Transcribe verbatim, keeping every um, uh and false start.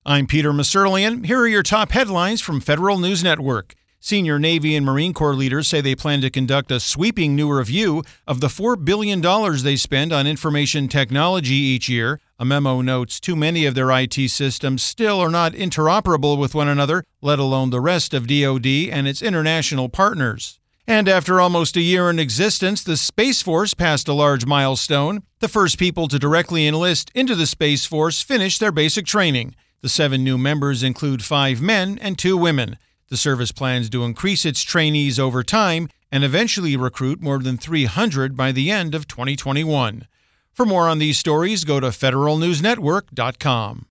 I'm Peter Muserlian. Here are your top headlines from Federal News Network. Senior Navy and Marine Corps leaders say they plan to conduct a sweeping new review of the four billion dollars they spend on information technology each year. A memo notes too many of their I T systems still are not interoperable with one another, let alone the rest of D O D and its international partners. And after almost a year in existence, the Space Force passed a large milestone. The first people to directly enlist into the Space Force finished their basic training. The seven new members include five men and two women. The service plans to increase its trainees over time and eventually recruit more than three hundred by the end of twenty twenty-one. For more on these stories, go to federal news network dot com.